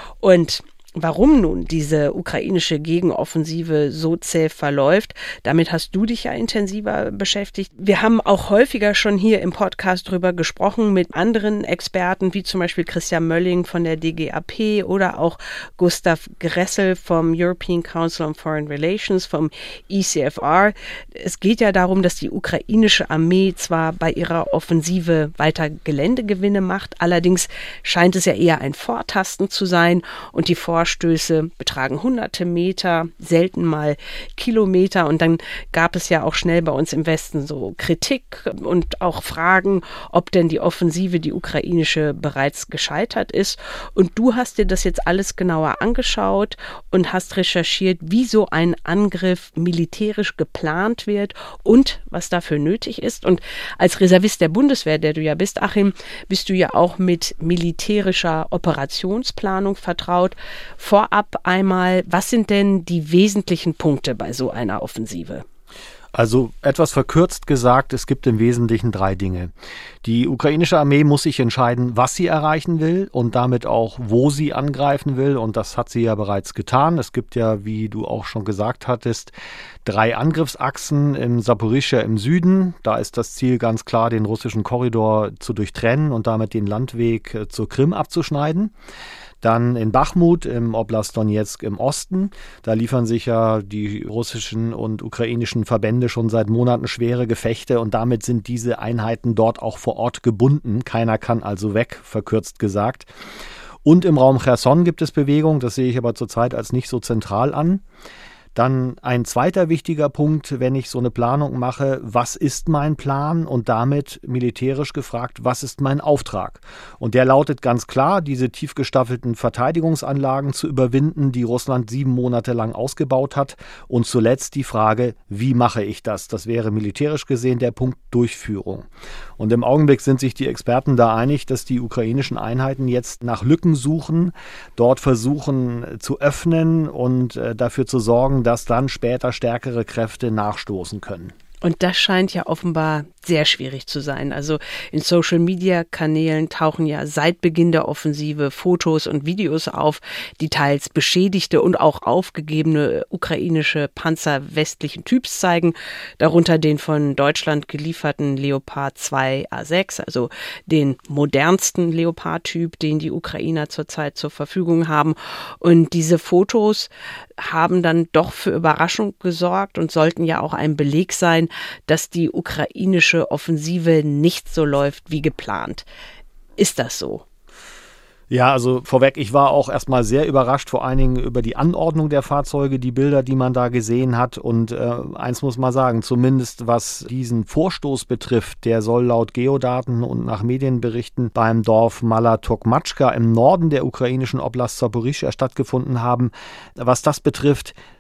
Und warum nun diese ukrainische Gegenoffensive so zäh verläuft, damit hast du dich ja intensiver beschäftigt. Wir haben auch häufiger schon hier im Podcast drüber gesprochen mit anderen Experten, wie zum Beispiel Christian Mölling von der D G A P oder auch Gustav Gressel vom European Council on Foreign Relations, vom E C F R. Es geht ja darum, dass die ukrainische Armee zwar bei ihrer Offensive weiter Geländegewinne macht, allerdings scheint es ja eher ein Vortasten zu sein und die Vor Vorstöße betragen hunderte Meter, selten mal Kilometer. Und dann gab es ja auch schnell bei uns im Westen so Kritik und auch Fragen, ob denn die Offensive, die ukrainische, bereits gescheitert ist. Und du hast dir das jetzt alles genauer angeschaut und hast recherchiert, wie so ein Angriff militärisch geplant wird und was dafür nötig ist. Und als Reservist der Bundeswehr, der du ja bist, Achim, bist du ja auch mit militärischer Operationsplanung vertraut. Vorab einmal, was sind denn die wesentlichen Punkte bei so einer Offensive? Also etwas verkürzt gesagt, es gibt im Wesentlichen drei Dinge. Die ukrainische Armee muss sich entscheiden, was sie erreichen will und damit auch, wo sie angreifen will. Und das hat sie ja bereits getan. Es gibt ja, wie du auch schon gesagt hattest, drei Angriffsachsen im Saporischschja im Süden. Da ist das Ziel ganz klar, den russischen Korridor zu durchtrennen und damit den Landweg zur Krim abzuschneiden. Dann in Bachmut im Oblast Donetsk im Osten. Da liefern sich ja die russischen und ukrainischen Verbände schon seit Monaten schwere Gefechte und damit sind diese Einheiten dort auch vor Ort gebunden. Keiner kann also weg, verkürzt gesagt. Und im Raum Cherson gibt es Bewegung, das sehe ich aber zurzeit als nicht so zentral an. Dann ein zweiter wichtiger Punkt, wenn ich so eine Planung mache, was ist mein Plan und damit militärisch gefragt, was ist mein Auftrag? Und der lautet ganz klar, diese tief gestaffelten Verteidigungsanlagen zu überwinden, die Russland sieben Monate lang ausgebaut hat. Und zuletzt die Frage, wie mache ich das? Das wäre militärisch gesehen der Punkt Durchführung. Und im Augenblick sind sich die Experten da einig, dass die ukrainischen Einheiten jetzt nach Lücken suchen, dort versuchen zu öffnen und äh, dafür zu sorgen, dass dann später stärkere Kräfte nachstoßen können. Und das scheint ja offenbar sehr schwierig zu sein. Also in Social-Media-Kanälen tauchen ja seit Beginn der Offensive Fotos und Videos auf, die teils beschädigte und auch aufgegebene ukrainische Panzer westlichen Typs zeigen, darunter den von Deutschland gelieferten Leopard zwei A sechs, also den modernsten Leopard-Typ, den die Ukrainer zurzeit zur Verfügung haben. Und diese Fotos haben dann doch für Überraschung gesorgt und sollten ja auch ein Beleg sein, dass die ukrainische Offensive nicht so läuft wie geplant. Ist das so? Ja, also vorweg, ich war auch erstmal sehr überrascht, vor allen Dingen über die Anordnung der Fahrzeuge, die Bilder, die man da gesehen hat. Und äh, eins muss man sagen, zumindest was diesen Vorstoß betrifft, der soll laut Geodaten und nach Medienberichten beim Dorf Mala Tokmatschka im Norden der ukrainischen Oblast Saporischschja stattgefunden haben. Was das betrifft,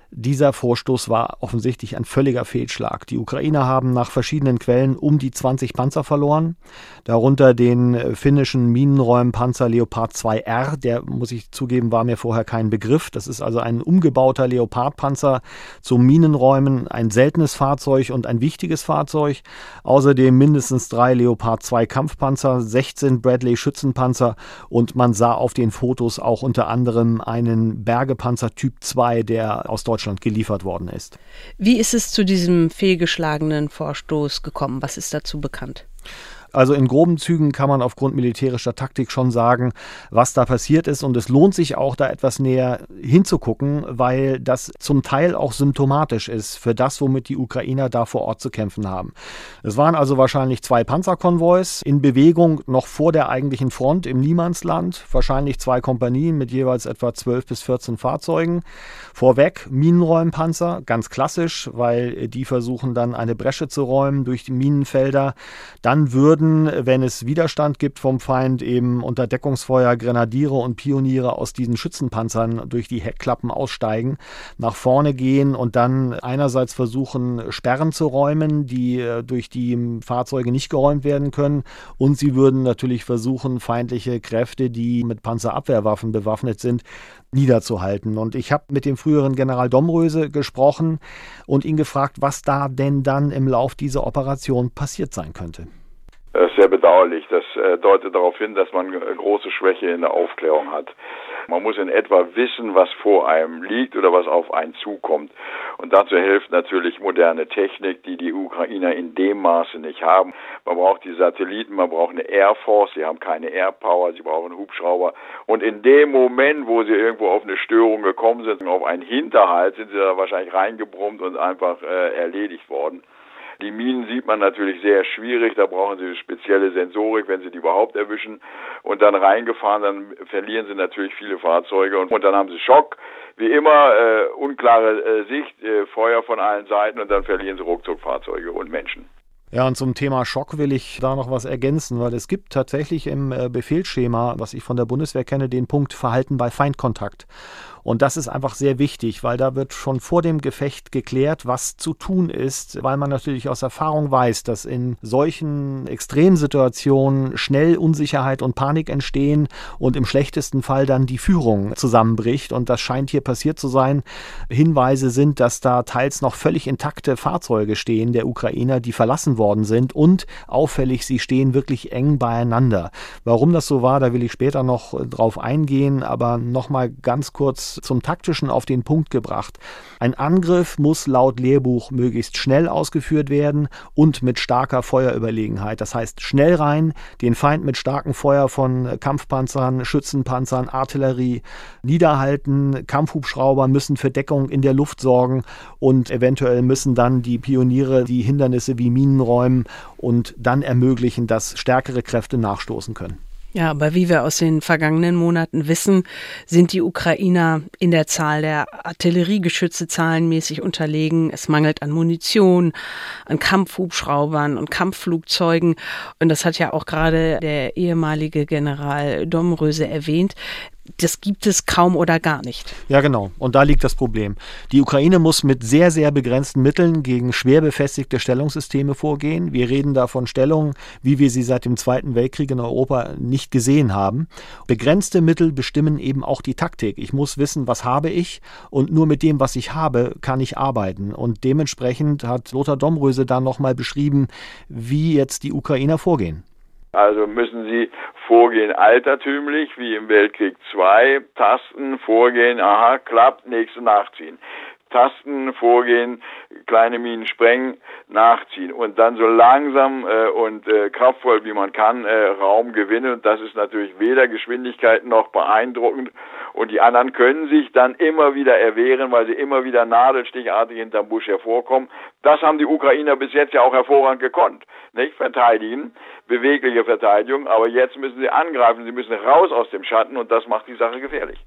Dieser Vorstoß war offensichtlich ein völliger Fehlschlag. Die Ukrainer haben nach verschiedenen Quellen um die zwanzig Panzer verloren, darunter den finnischen Minenräumpanzer Leopard zwei R, der, muss ich zugeben, war mir vorher kein Begriff. Das ist also ein umgebauter Leopardpanzer zum Minenräumen, ein seltenes Fahrzeug und ein wichtiges Fahrzeug. Außerdem mindestens drei Leopard zwei Kampfpanzer, sechzehn Bradley Schützenpanzer und man sah auf den Fotos auch unter anderem einen Bergepanzer Typ zwei, der aus Deutschland geliefert worden ist. Wie ist es zu diesem fehlgeschlagenen Vorstoß gekommen? Was ist dazu bekannt? Also in groben Zügen kann man aufgrund militärischer Taktik schon sagen, was da passiert ist. Und es lohnt sich auch, da etwas näher hinzugucken, weil das zum Teil auch symptomatisch ist für das, womit die Ukrainer da vor Ort zu kämpfen haben. Es waren also wahrscheinlich zwei Panzerkonvois in Bewegung noch vor der eigentlichen Front im Niemandsland. Wahrscheinlich zwei Kompanien mit jeweils etwa zwölf bis vierzehn Fahrzeugen. Vorweg Minenräumpanzer, ganz klassisch, weil die versuchen dann eine Bresche zu räumen durch die Minenfelder. Dann würden, wenn es Widerstand gibt vom Feind, eben unter Deckungsfeuer Grenadiere und Pioniere aus diesen Schützenpanzern durch die Heckklappen aussteigen, nach vorne gehen und dann einerseits versuchen, Sperren zu räumen, die durch die Fahrzeuge nicht geräumt werden können. Und sie würden natürlich versuchen, feindliche Kräfte, die mit Panzerabwehrwaffen bewaffnet sind, niederzuhalten. Und ich habe mit dem früheren General Domröse gesprochen und ihn gefragt, was da denn dann im Lauf dieser Operation passiert sein könnte. Das ist sehr bedauerlich. Das äh, deutet darauf hin, dass man äh, große Schwäche in der Aufklärung hat. Man muss in etwa wissen, was vor einem liegt oder was auf einen zukommt. Und dazu hilft natürlich moderne Technik, die die Ukrainer in dem Maße nicht haben. Man braucht die Satelliten, man braucht eine Air Force, sie haben keine Air Power, sie brauchen einen Hubschrauber. Und in dem Moment, wo sie irgendwo auf eine Störung gekommen sind, auf einen Hinterhalt, sind sie da wahrscheinlich reingebrummt und einfach äh, erledigt worden. Die Minen sieht man natürlich sehr schwierig, da brauchen sie eine spezielle Sensorik, wenn sie die überhaupt erwischen. Und dann reingefahren, dann verlieren sie natürlich viele Fahrzeuge und, und dann haben sie Schock. Wie immer, äh, unklare äh, Sicht, äh, Feuer von allen Seiten und dann verlieren sie ruckzuck Fahrzeuge und Menschen. Ja, und zum Thema Schock will ich da noch was ergänzen, weil es gibt tatsächlich im Befehlsschema, was ich von der Bundeswehr kenne, den Punkt Verhalten bei Feindkontakt. Und das ist einfach sehr wichtig, weil da wird schon vor dem Gefecht geklärt, was zu tun ist, weil man natürlich aus Erfahrung weiß, dass in solchen Extremsituationen schnell Unsicherheit und Panik entstehen und im schlechtesten Fall dann die Führung zusammenbricht. Und das scheint hier passiert zu sein. Hinweise sind, dass da teils noch völlig intakte Fahrzeuge stehen der Ukrainer, die verlassen worden sind und auffällig, sie stehen wirklich eng beieinander. Warum das so war, da will ich später noch drauf eingehen, aber nochmal ganz kurz zum Taktischen auf den Punkt gebracht. Ein Angriff muss laut Lehrbuch möglichst schnell ausgeführt werden und mit starker Feuerüberlegenheit. Das heißt, schnell rein, den Feind mit starkem Feuer von Kampfpanzern, Schützenpanzern, Artillerie niederhalten. Kampfhubschrauber müssen für Deckung in der Luft sorgen und eventuell müssen dann die Pioniere die Hindernisse wie Minen räumen und dann ermöglichen, dass stärkere Kräfte nachstoßen können. Ja, aber wie wir aus den vergangenen Monaten wissen, sind die Ukrainer in der Zahl der Artilleriegeschütze zahlenmäßig unterlegen. Es mangelt an Munition, an Kampfhubschraubern und Kampfflugzeugen. Und das hat ja auch gerade der ehemalige General Domröse erwähnt. Das gibt es kaum oder gar nicht. Ja, genau. Und da liegt das Problem. Die Ukraine muss mit sehr, sehr begrenzten Mitteln gegen schwer befestigte Stellungssysteme vorgehen. Wir reden da von Stellungen, wie wir sie seit dem Zweiten Weltkrieg in Europa nicht gesehen haben. Begrenzte Mittel bestimmen eben auch die Taktik. Ich muss wissen, was habe ich und nur mit dem, was ich habe, kann ich arbeiten. Und dementsprechend hat Lothar Domröse da nochmal beschrieben, wie jetzt die Ukrainer vorgehen. Also müssen sie vorgehen altertümlich, wie im Weltkrieg zwei, Tasten, vorgehen, aha, klappt, nächste nachziehen. Tasten, vorgehen, kleine Minen sprengen, nachziehen und dann so langsam äh, und äh, kraftvoll wie man kann äh, Raum gewinnen. Und das ist natürlich weder Geschwindigkeit noch beeindruckend. Und die anderen können sich dann immer wieder erwehren, weil sie immer wieder nadelstichartig hinterm Busch hervorkommen. Das haben die Ukrainer bis jetzt ja auch hervorragend gekonnt. Nicht verteidigen, bewegliche Verteidigung, aber jetzt müssen sie angreifen, sie müssen raus aus dem Schatten und das macht die Sache gefährlich.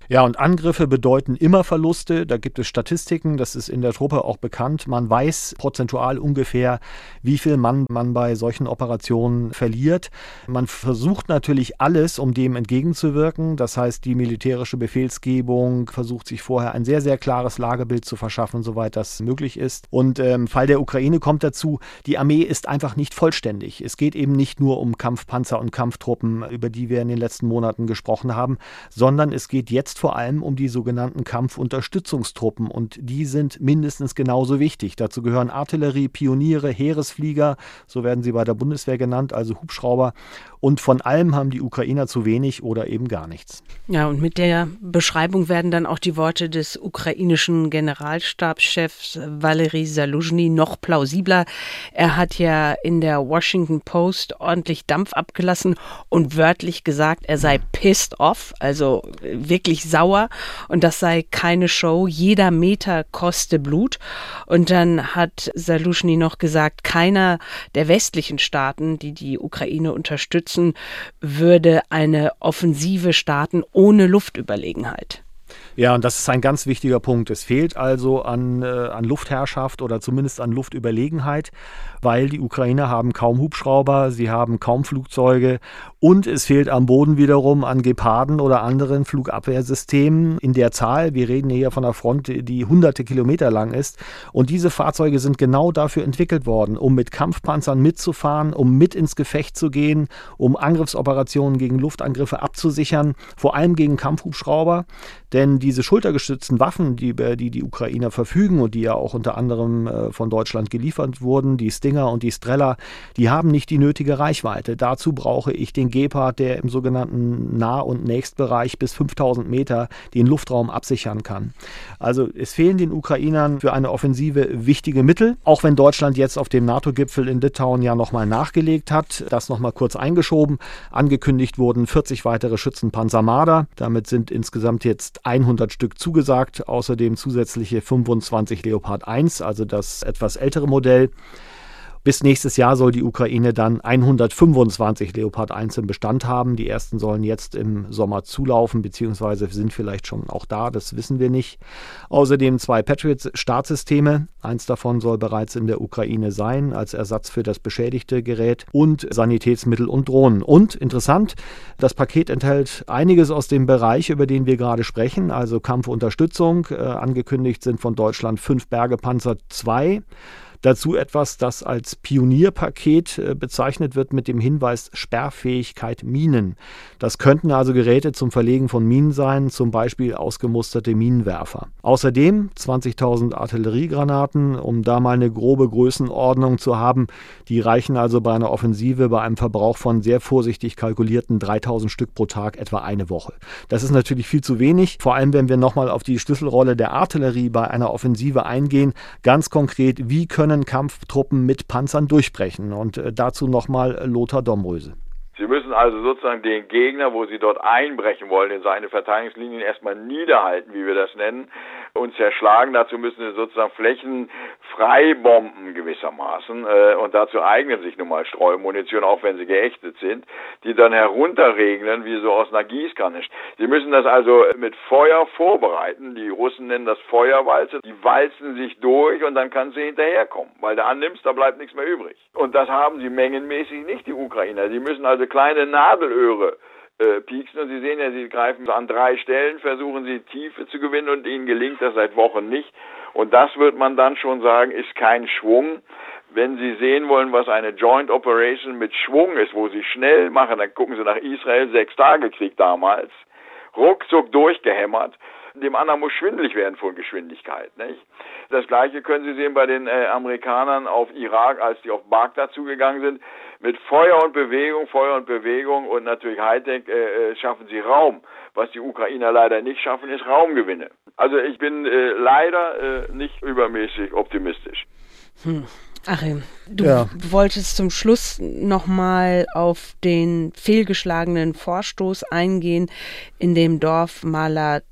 Ja, und Angriffe bedeuten immer Verluste. Da gibt es Statistiken, das ist in der Truppe auch bekannt. Man weiß prozentual ungefähr, wie viel Mann man bei solchen Operationen verliert. Man versucht natürlich alles, um dem entgegenzuwirken. Das heißt, die militärische Befehlsgebung versucht sich vorher ein sehr, sehr klares Lagebild zu verschaffen, soweit das möglich ist. Und äh, im Fall der Ukraine kommt dazu, die Armee ist einfach nicht vollständig. Es geht eben nicht nur um Kampfpanzer und Kampftruppen, über die wir in den letzten Monaten gesprochen haben, sondern es geht jetzt vor allem um die sogenannten Kampfunterstützungstruppen und die sind mindestens genauso wichtig. Dazu gehören Artillerie, Pioniere, Heeresflieger, so werden sie bei der Bundeswehr genannt, also Hubschrauber. Und von allem haben die Ukrainer zu wenig oder eben gar nichts. Ja, und mit der Beschreibung werden dann auch die Worte des ukrainischen Generalstabschefs Valery Zaluzhny noch plausibler. Er hat ja in der Washington Post ordentlich Dampf abgelassen und wörtlich gesagt, er sei pissed off, also wirklich sauer und das sei keine Show, jeder Meter koste Blut. Und dann hat Zaluzhny noch gesagt, keiner der westlichen Staaten, die die Ukraine unterstützen, würde eine Offensive starten ohne Luftüberlegenheit. Ja, und das ist ein ganz wichtiger Punkt. Es fehlt also an, äh, an Luftherrschaft oder zumindest an Luftüberlegenheit, weil die Ukrainer haben kaum Hubschrauber, sie haben kaum Flugzeuge und es fehlt am Boden wiederum an Geparden oder anderen Flugabwehrsystemen in der Zahl. Wir reden hier von einer Front, die hunderte Kilometer lang ist und diese Fahrzeuge sind genau dafür entwickelt worden, um mit Kampfpanzern mitzufahren, um mit ins Gefecht zu gehen, um Angriffsoperationen gegen Luftangriffe abzusichern, vor allem gegen Kampfhubschrauber. Denn diese schultergestützten Waffen, die, über die die Ukrainer verfügen und die ja auch unter anderem äh, von Deutschland geliefert wurden, die Stinger und die Strela, die haben nicht die nötige Reichweite. Dazu brauche ich den Gepard, der im sogenannten Nah- und Nächstbereich bis fünftausend Meter den Luftraum absichern kann. Also es fehlen den Ukrainern für eine Offensive wichtige Mittel, auch wenn Deutschland jetzt auf dem NATO-Gipfel in Litauen ja nochmal nachgelegt hat, das nochmal kurz eingeschoben. Angekündigt wurden vierzig weitere Schützenpanzer Marder. Damit sind insgesamt jetzt hundert Stück zugesagt, außerdem zusätzliche fünfundzwanzig Leopard eins, also das etwas ältere Modell. Bis nächstes Jahr soll die Ukraine dann hundertfünfundzwanzig Leopard eins im Bestand haben. Die ersten sollen jetzt im Sommer zulaufen, beziehungsweise sind vielleicht schon auch da, das wissen wir nicht. Außerdem zwei Patriot-Startsysteme. Eins davon soll bereits in der Ukraine sein, als Ersatz für das beschädigte Gerät. Und Sanitätsmittel und Drohnen. Und interessant, das Paket enthält einiges aus dem Bereich, über den wir gerade sprechen, also Kampfunterstützung. Äh, angekündigt sind von Deutschland fünf Bergepanzer zwei. Dazu etwas, das als Pionierpaket äh, bezeichnet wird mit dem Hinweis Sperrfähigkeit Minen. Das könnten also Geräte zum Verlegen von Minen sein, zum Beispiel ausgemusterte Minenwerfer. Außerdem zwanzigtausend Artilleriegranaten, um da mal eine grobe Größenordnung zu haben. Die reichen also bei einer Offensive bei einem Verbrauch von sehr vorsichtig kalkulierten dreitausend Stück pro Tag etwa eine Woche. Das ist natürlich viel zu wenig, vor allem wenn wir nochmal auf die Schlüsselrolle der Artillerie bei einer Offensive eingehen. Ganz konkret, wie können Kampftruppen mit Panzern durchbrechen? Und äh, dazu nochmal Lothar Domröse. Sie müssen also sozusagen den Gegner, wo Sie dort einbrechen wollen, in seine Verteidigungslinien erstmal niederhalten, wie wir das nennen, und zerschlagen. Dazu müssen Sie sozusagen flächenfrei bomben gewissermaßen. Äh, und dazu eignen sich nun mal Streumunition, auch wenn sie geächtet sind, die dann herunterregnen, wie so aus einer Gießkanne. Sie müssen das also mit Feuer vorbereiten. Die Russen nennen das Feuerwalze. Die walzen sich durch und dann kann sie hinterherkommen. Weil du annimmst, da bleibt nichts mehr übrig. Und das haben sie mengenmäßig nicht, die Ukrainer. Die müssen also kleine Nadelöhre äh, pieksen und Sie sehen ja, sie greifen an drei Stellen, versuchen sie Tiefe zu gewinnen und ihnen gelingt das seit Wochen nicht. Und das wird man dann schon sagen, ist kein Schwung. Wenn Sie sehen wollen, was eine Joint Operation mit Schwung ist, wo Sie schnell machen, dann gucken Sie nach Israel, Sechstagekrieg damals, ruckzuck durchgehämmert. Dem anderen muss schwindelig werden von Geschwindigkeit, nicht? Das Gleiche können Sie sehen bei den äh, Amerikanern auf Irak, als die auf Bagdad zugegangen sind. Mit Feuer und Bewegung, Feuer und Bewegung und natürlich Hightech äh, schaffen sie Raum. Was die Ukrainer leider nicht schaffen, ist Raumgewinne. Also ich bin äh, leider äh, nicht übermäßig optimistisch. Hm. Achim, du ja. wolltest zum Schluss nochmal auf den fehlgeschlagenen Vorstoß eingehen in dem Dorf Malatok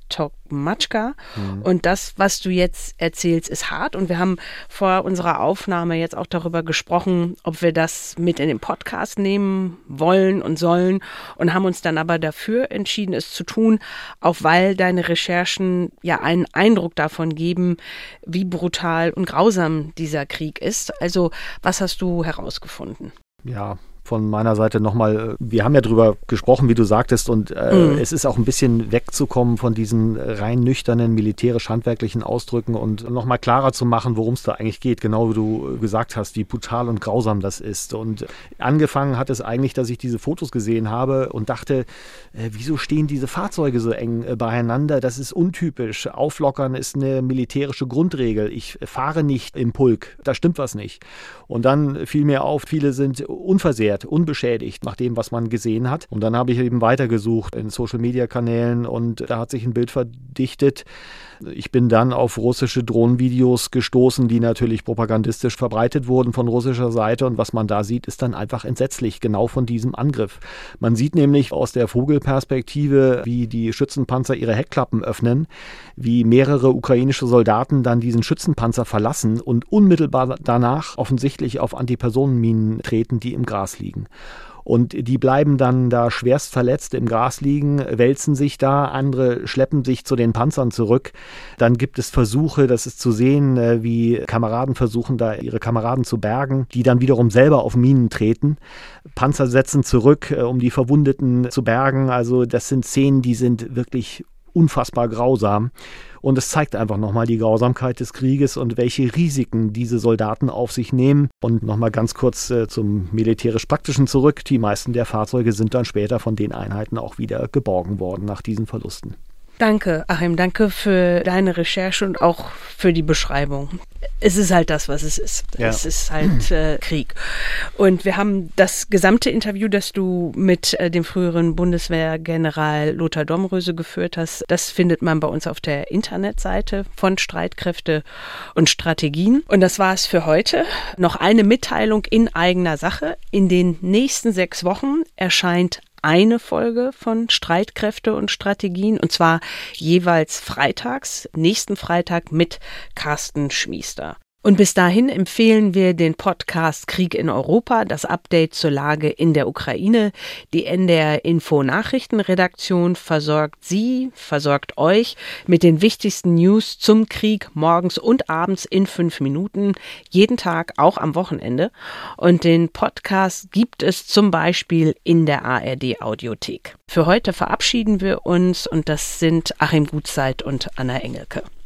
Matschka. Mhm. Und das, was du jetzt erzählst, ist hart. Und wir haben vor unserer Aufnahme jetzt auch darüber gesprochen, ob wir das mit in den Podcast nehmen wollen und sollen und haben uns dann aber dafür entschieden, es zu tun, auch weil deine Recherchen ja einen Eindruck davon geben, wie brutal und grausam dieser Krieg ist. Also, was hast du herausgefunden? Ja, von meiner Seite nochmal, wir haben ja drüber gesprochen, wie du sagtest, und äh, mm. es ist auch ein bisschen wegzukommen von diesen rein nüchternen militärisch-handwerklichen Ausdrücken und nochmal klarer zu machen, worum es da eigentlich geht, genau wie du gesagt hast, wie brutal und grausam das ist. Und angefangen hat es eigentlich, dass ich diese Fotos gesehen habe und dachte, äh, wieso stehen diese Fahrzeuge so eng äh, beieinander? Das ist untypisch. Auflockern ist eine militärische Grundregel. Ich fahre nicht im Pulk, da stimmt was nicht. Und dann fiel mir auf, viele sind unversehrt, unbeschädigt nach dem, was man gesehen hat. Und dann habe ich eben weitergesucht in Social-Media-Kanälen und da hat sich ein Bild verdichtet. Ich bin dann auf russische Drohnenvideos gestoßen, die natürlich propagandistisch verbreitet wurden von russischer Seite. Und was man da sieht, ist dann einfach entsetzlich, genau von diesem Angriff. Man sieht nämlich aus der Vogelperspektive, wie die Schützenpanzer ihre Heckklappen öffnen, wie mehrere ukrainische Soldaten dann diesen Schützenpanzer verlassen und unmittelbar danach offensichtlich auf Antipersonenminen treten, die im Gras liegen. Und die bleiben dann da schwerst verletzt im Gras liegen, wälzen sich da, andere schleppen sich zu den Panzern zurück. Dann gibt es Versuche, das ist zu sehen, wie Kameraden versuchen, da ihre Kameraden zu bergen, die dann wiederum selber auf Minen treten. Panzer setzen zurück, um die Verwundeten zu bergen. Also das sind Szenen, die sind wirklich unfassbar grausam. Und es zeigt einfach nochmal die Grausamkeit des Krieges und welche Risiken diese Soldaten auf sich nehmen. Und nochmal ganz kurz äh, zum militärisch-praktischen zurück. Die meisten der Fahrzeuge sind dann später von den Einheiten auch wieder geborgen worden nach diesen Verlusten. Danke, Achim, danke für deine Recherche und auch für die Beschreibung. Es ist halt das, was es ist. Ja. Es ist halt äh, Krieg. Und wir haben das gesamte Interview, das du mit äh, dem früheren Bundeswehrgeneral Lothar Domröse geführt hast, das findet man bei uns auf der Internetseite von Streitkräfte und Strategien. Und das war es für heute. Noch eine Mitteilung in eigener Sache. In den nächsten sechs Wochen erscheint eine Folge von Streitkräfte und Strategien, und zwar jeweils freitags, nächsten Freitag mit Carsten Schmiester. Und bis dahin empfehlen wir den Podcast Krieg in Europa, das Update zur Lage in der Ukraine. Die N D R Info Nachrichtenredaktion versorgt Sie, versorgt euch mit den wichtigsten News zum Krieg morgens und abends in fünf Minuten, jeden Tag, auch am Wochenende. Und den Podcast gibt es zum Beispiel in der A R D Audiothek. Für heute verabschieden wir uns und das sind Achim Gutzeit und Anna Engelke.